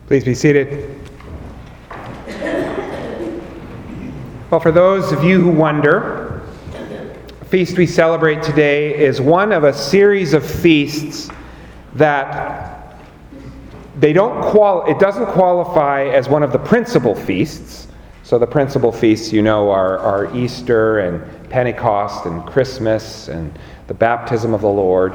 Please be seated. Well, for those of you who wonder, the feast we celebrate today is one of a series of feasts that it doesn't qualify as one of the principal feasts. So the principal feasts, are Easter and Pentecost and Christmas and the baptism of the Lord.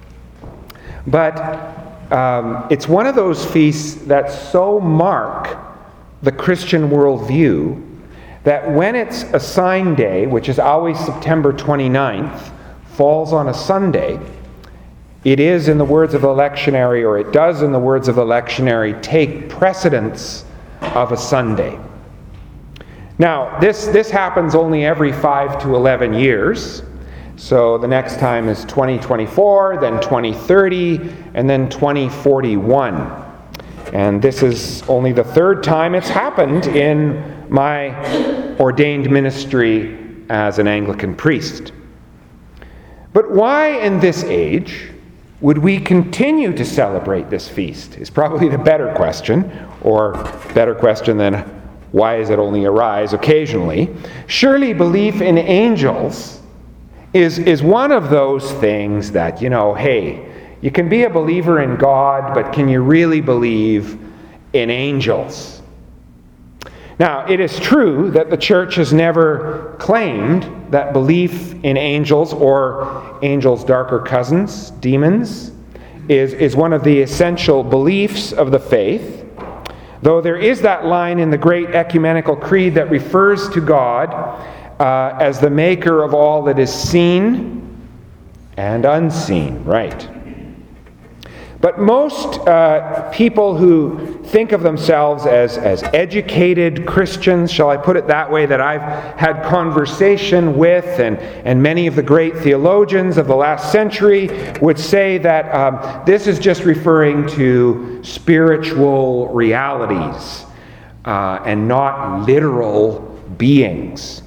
But it's one of those feasts that so mark the Christian worldview that when it's a sign day, which is always September 29th, falls on a Sunday, it is, in the words of the lectionary, or it does, in the words of the lectionary, take precedence of a Sunday. Now, this happens only every 5 to 11 years. So the next time is 2024, then 2030, and then 2041. And this is only the third time it's happened in my ordained ministry as an Anglican priest. But why in this age would we continue to celebrate this feast is probably the better question, or better question than why does it only arise occasionally. Surely belief in angels is one of those things that, hey, you can be a believer in God, but can you really believe in angels? Now, it is true that the church has never claimed that belief in angels, or angels' darker cousins, demons, is one of the essential beliefs of the faith, though there is that line in the great ecumenical creed that refers to God as the maker of all that is seen and unseen, right? But most people who think of themselves as educated Christians, shall I put it that way, that I've had conversation with, and many of the great theologians of the last century would say that this is just referring to spiritual realities and not literal beings.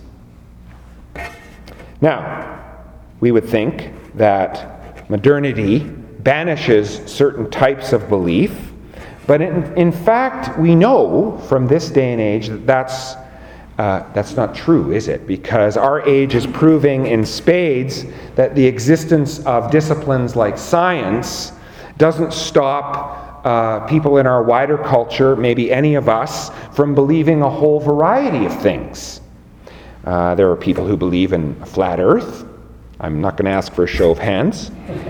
Now, we would think that modernity banishes certain types of belief, but in fact, we know from this day and age that that's not true, is it? Because our age is proving in spades that the existence of disciplines like science doesn't stop people in our wider culture, maybe any of us, from believing a whole variety of things. There are people who believe in a flat earth. I'm not going to ask for a show of hands.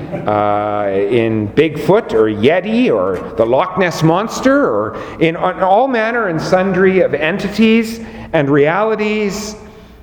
In Bigfoot or Yeti or the Loch Ness Monster, or in all manner and sundry of entities and realities,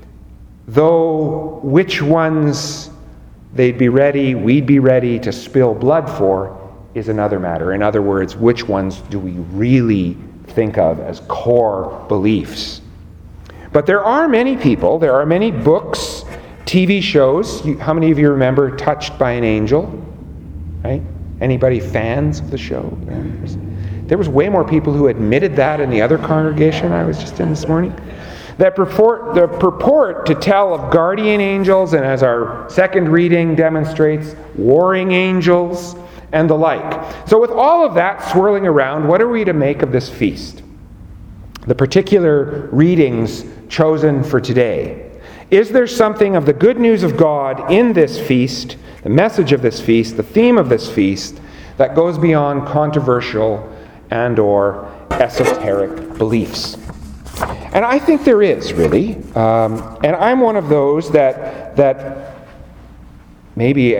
though which ones we'd be ready to spill blood for is another matter. In other words, which ones do we really think of as core beliefs? But there are many people, there are many books, TV shows. How many of you remember Touched by an Angel? Right? Anybody fans of the show? There was way more people who admitted that in the other congregation I was just in this morning. That purport to tell of guardian angels, and as our second reading demonstrates, warring angels, and the like. So with all of that swirling around, what are we to make of this feast? The particular readings chosen for today. Is there something of the good news of God in this feast, the message of this feast, the theme of this feast, that goes beyond controversial and or esoteric beliefs? And I think there is, really. And I'm one of those that maybe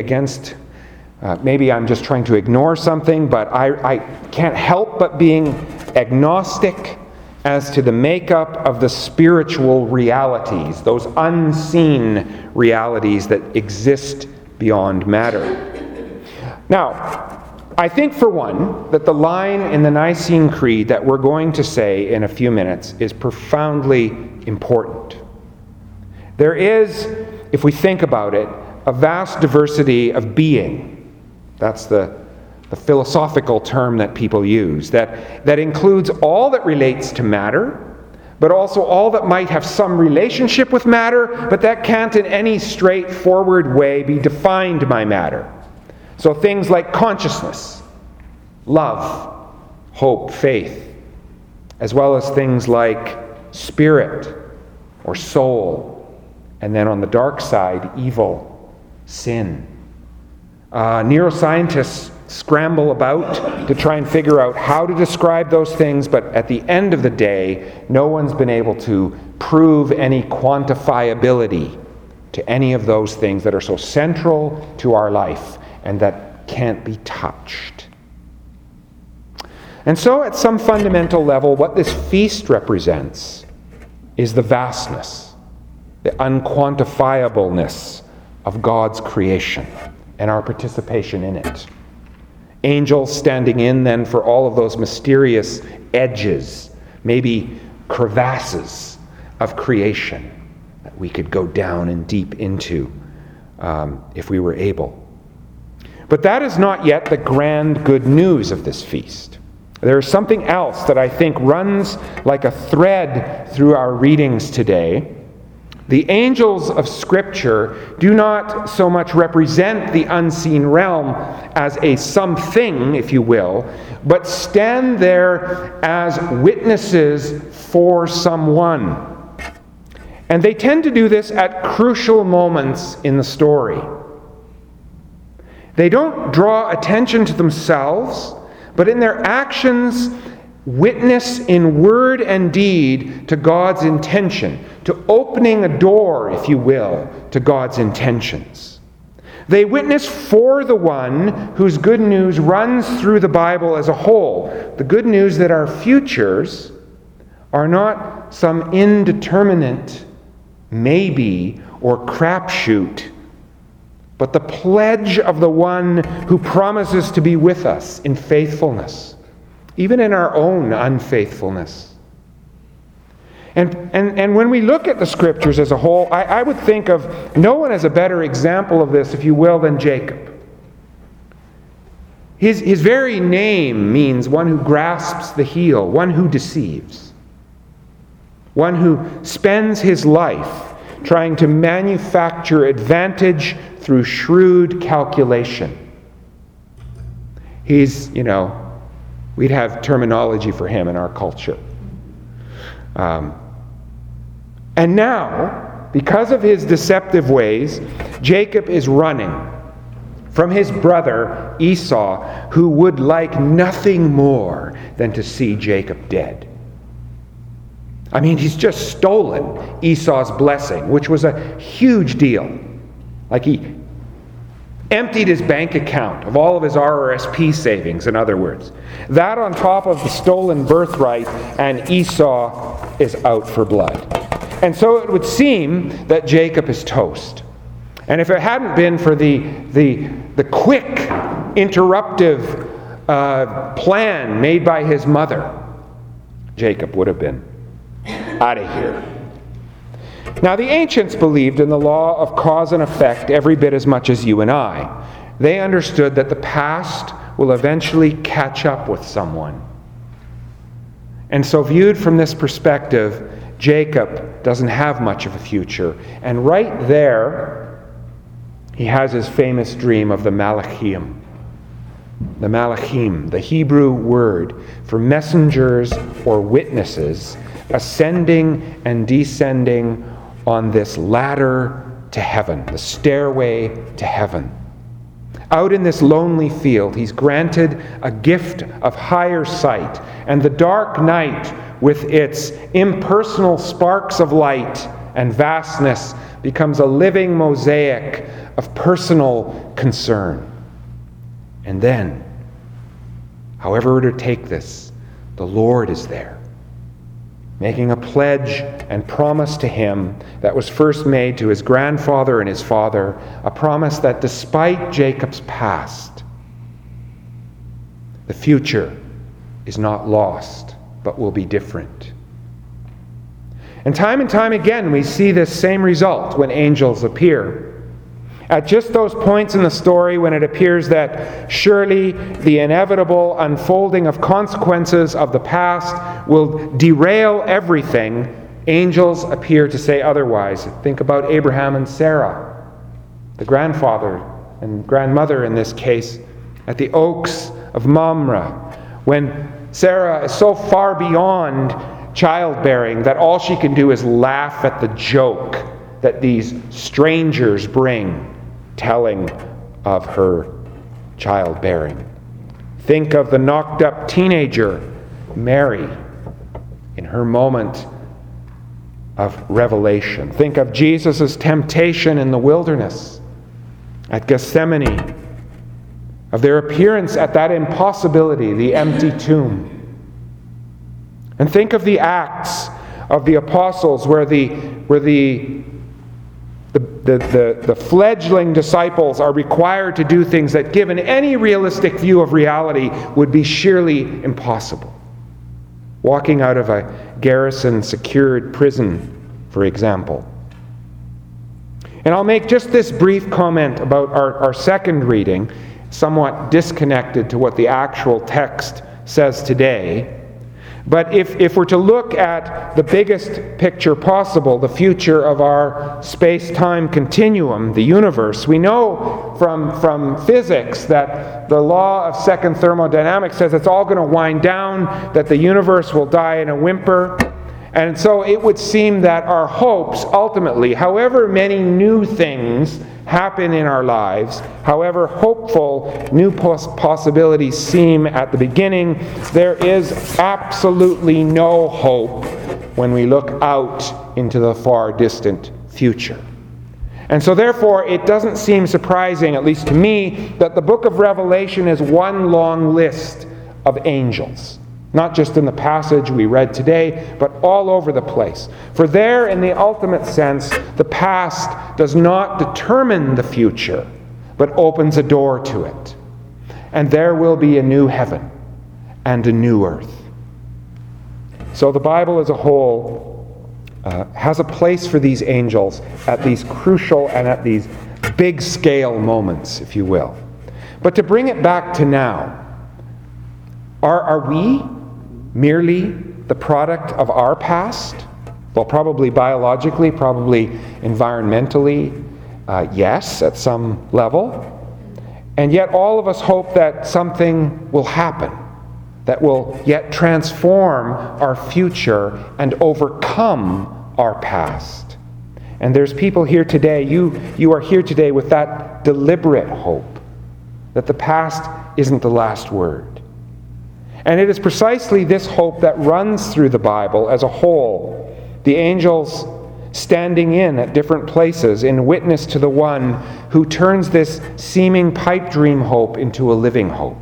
maybe I'm just trying to ignore something, but I can't help but being agnostic as to the makeup of the spiritual realities, those unseen realities that exist beyond matter. Now, I think, for one, that the line in the Nicene Creed that we're going to say in a few minutes is profoundly important. There is, if we think about it, a vast diversity of being. That's the philosophical term that people use, that includes all that relates to matter, but also all that might have some relationship with matter, but that can't in any straightforward way be defined by matter. So things like consciousness, love, hope, faith, as well as things like spirit or soul, and then on the dark side, evil, sin. Neuroscientists scramble about to try and figure out how to describe those things, but at the end of the day, no one's been able to prove any quantifiability to any of those things that are so central to our life and that can't be touched. And so at some fundamental level, what this feast represents is the vastness, the unquantifiableness of God's creation and our participation in it. Angels standing in then for all of those mysterious edges, maybe crevasses of creation that we could go down and deep into if we were able. But that is not yet the grand good news of this feast. There is something else that I think runs like a thread through our readings today. The angels of Scripture do not so much represent the unseen realm as a something, if you will, but stand there as witnesses for someone. And they tend to do this at crucial moments in the story. They don't draw attention to themselves, but in their actions, witness in word and deed to God's intention, to opening a door, if you will, to God's intentions. They witness for the one whose good news runs through the Bible as a whole, the good news that our futures are not some indeterminate maybe or crapshoot, but the pledge of the one who promises to be with us in faithfulness, even in our own unfaithfulness. And when we look at the Scriptures as a whole, I would think of no one as a better example of this, if you will, than Jacob. His very name means one who grasps the heel, one who deceives, one who spends his life trying to manufacture advantage through shrewd calculation. He's, we'd have terminology for him in our culture. And now, because of his deceptive ways, Jacob is running from his brother Esau, who would like nothing more than to see Jacob dead. I mean, he's just stolen Esau's blessing, which was a huge deal. Like he emptied his bank account of all of his RRSP savings, in other words. That on top of the stolen birthright, and Esau is out for blood. And so it would seem that Jacob is toast. And if it hadn't been for the quick, interruptive plan made by his mother, Jacob would have been out of here. Now, the ancients believed in the law of cause and effect every bit as much as you and I. They understood that the past will eventually catch up with someone. And so, viewed from this perspective, Jacob doesn't have much of a future. And right there, he has his famous dream of the Malachim. The Malachim, the Hebrew word for messengers or witnesses, ascending and descending on this ladder to heaven, the stairway to heaven. Out in this lonely field, he's granted a gift of higher sight, and the dark night, with its impersonal sparks of light and vastness, becomes a living mosaic of personal concern. And then, however to take this, the Lord is there, making a pledge and promise to him that was first made to his grandfather and his father, a promise that despite Jacob's past, the future is not lost, but will be different. And time again, we see this same result when angels appear. At just those points in the story when it appears that surely the inevitable unfolding of consequences of the past will derail everything, angels appear to say otherwise. Think about Abraham and Sarah, the grandfather and grandmother in this case, at the oaks of Mamre, when Sarah is so far beyond childbearing that all she can do is laugh at the joke that these strangers bring, telling of her childbearing. Think of the knocked-up teenager, Mary, in her moment of revelation. Think of Jesus' temptation in the wilderness, at Gethsemane, of their appearance at that impossibility, the empty tomb. And think of the Acts of the apostles where the fledgling disciples are required to do things that, given any realistic view of reality, would be sheerly impossible. Walking out of a garrison-secured prison, for example. And I'll make just this brief comment about our second reading, somewhat disconnected to what the actual text says today. But if we're to look at the biggest picture possible, the future of our space-time continuum, the universe, we know from physics that the law of second thermodynamics says it's all going to wind down, that the universe will die in a whimper. And so it would seem that our hopes ultimately, however many new things happen in our lives, however hopeful new possibilities seem at the beginning, there is absolutely no hope when we look out into the far distant future. And so therefore, it doesn't seem surprising, at least to me, that the book of Revelation is one long list of angels. Not just in the passage we read today, but all over the place. For there, in the ultimate sense, the past does not determine the future, but opens a door to it. And there will be a new heaven and a new earth. So the Bible as a whole has a place for these angels at these crucial and at these big scale moments, if you will. But to bring it back to now, are we merely the product of our past? Well, probably biologically, probably environmentally, yes, at some level. And yet all of us hope that something will happen that will yet transform our future and overcome our past. And there's people here today, you are here today with that deliberate hope that the past isn't the last word. And it is precisely this hope that runs through the Bible as a whole. The angels standing in at different places in witness to the one who turns this seeming pipe dream hope into a living hope.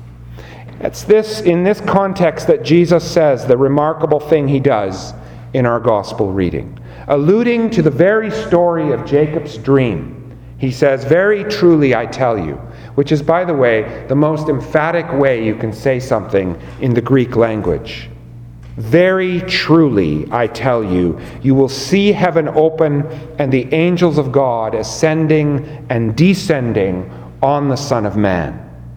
It's in this context that Jesus says the remarkable thing he does in our gospel reading. Alluding to the very story of Jacob's dream, he says, "Very truly I tell you," which is, by the way, the most emphatic way you can say something in the Greek language. "Very truly, I tell you, you will see heaven open and the angels of God ascending and descending on the Son of Man."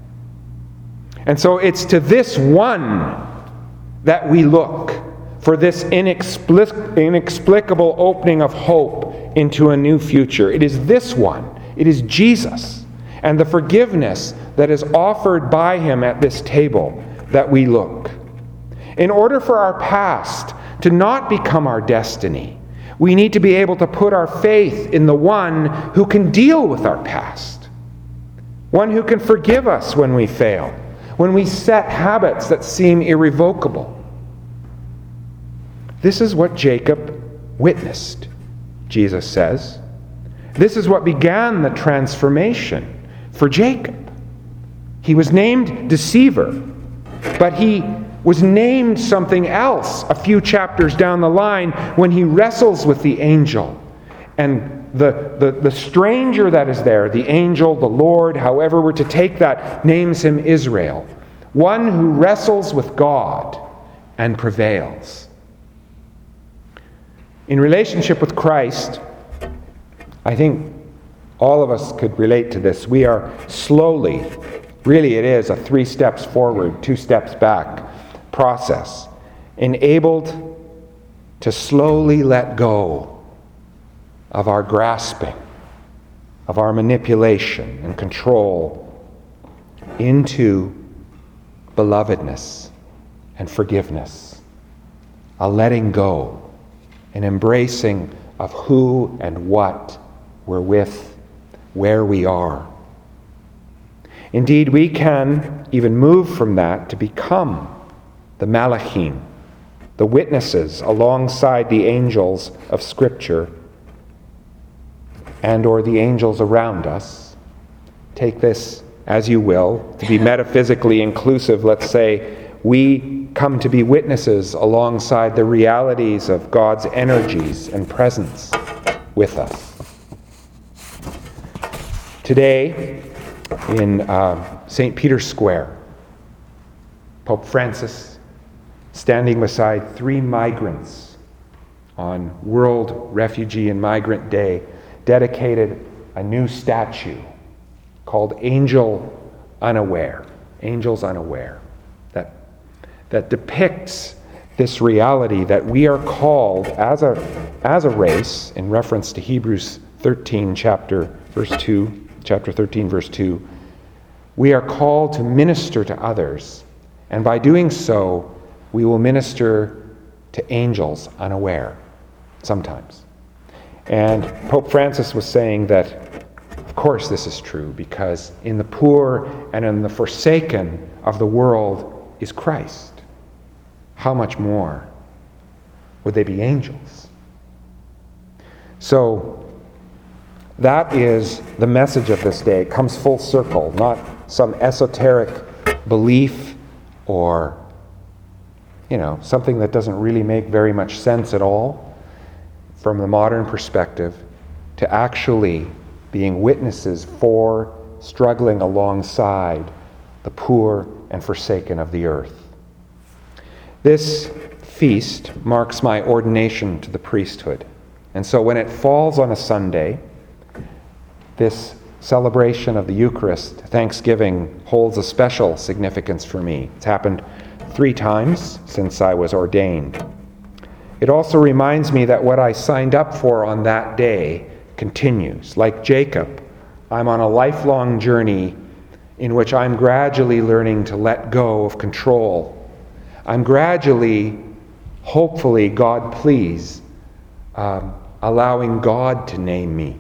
And so it's to this one that we look for this inexplicable opening of hope into a new future. It is this one. It is Jesus and the forgiveness that is offered by him at this table that we look. In order for our past to not become our destiny, we need to be able to put our faith in the one who can deal with our past, one who can forgive us when we fail, when we set habits that seem irrevocable. This is what Jacob witnessed, Jesus says. This is what began the transformation for Jacob. He was named deceiver, but he was named something else a few chapters down the line when he wrestles with the angel. And the stranger that is there, the angel, the Lord, however we're to take that, names him Israel. One who wrestles with God and prevails. In relationship with Christ, I think all of us could relate to this. We are slowly, really it is a 3 steps forward, 2 steps back process, enabled to slowly let go of our grasping, of our manipulation and control into belovedness and forgiveness, a letting go, an embracing of who and what we're with, where we are. Indeed, we can even move from that to become the Malachim, the witnesses alongside the angels of Scripture and or the angels around us. Take this as you will. To be metaphysically inclusive, let's say we come to be witnesses alongside the realities of God's energies and presence with us. Today, in St. Peter's Square, Pope Francis, standing beside 3 migrants on World Refugee and Migrant Day, dedicated a new statue called Angels Unaware, that depicts this reality that we are called as a race, in reference to Hebrews 13, chapter 13, verse 2, we are called to minister to others, and by doing so, we will minister to angels unaware, sometimes. And Pope Francis was saying that, of course this is true, because in the poor and in the forsaken of the world is Christ. How much more would they be angels? So that is the message of this day. It comes full circle, not some esoteric belief or, something that doesn't really make very much sense at all from the modern perspective, to actually being witnesses for, struggling alongside the poor and forsaken of the earth. This feast marks my ordination to the priesthood. And so when it falls on a Sunday, this celebration of the Eucharist, Thanksgiving, holds a special significance for me. It's happened 3 times since I was ordained. It also reminds me that what I signed up for on that day continues. Like Jacob, I'm on a lifelong journey in which I'm gradually learning to let go of control. I'm gradually, hopefully, God please, allowing God to name me.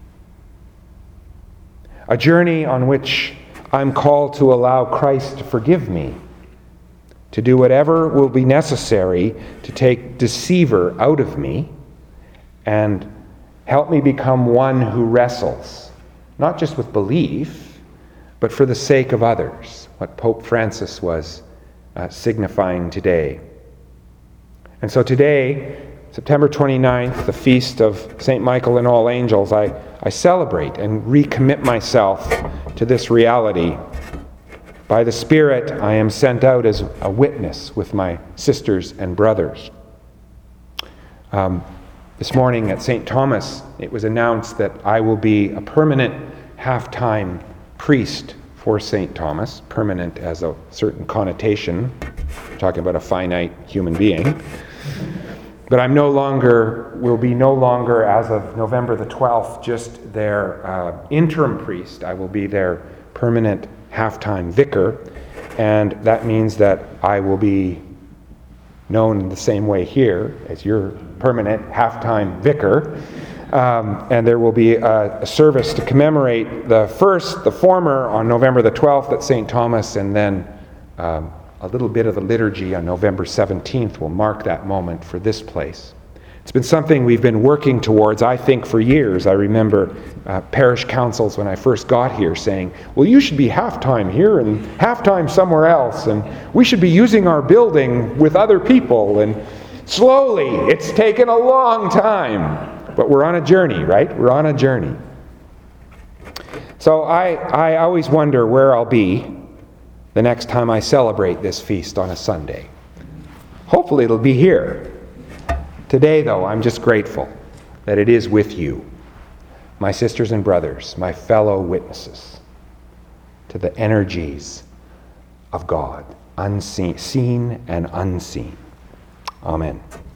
A journey on which I'm called to allow Christ to forgive me, to do whatever will be necessary to take deceiver out of me and help me become one who wrestles, not just with belief, but for the sake of others, what Pope Francis was signifying today. And so today, September 29th, the feast of St. Michael and all angels, I celebrate and recommit myself to this reality. By the Spirit, I am sent out as a witness with my sisters and brothers. This morning at St. Thomas, it was announced that I will be a permanent half-time priest for St. Thomas. Permanent as a certain connotation. We're talking about a finite human being. But will be no longer, as of November the 12th, just their interim priest. I will be their permanent half-time vicar, and that means that I will be known in the same way here as your permanent half-time vicar, and there will be a service to commemorate the former on November the 12th at St. Thomas, and then a little bit of the liturgy on November 17th will mark that moment for this place. It's been something we've been working towards, I think, for years. I remember parish councils when I first got here saying, well, you should be half-time here and half-time somewhere else, and we should be using our building with other people. And slowly, it's taken a long time, but we're on a journey, right? We're on a journey. So I always wonder where I'll be the next time I celebrate this feast on a Sunday. Hopefully it'll be here. Today, though, I'm just grateful that it is with you, my sisters and brothers, my fellow witnesses, to the energies of God, unseen, seen and unseen. Amen.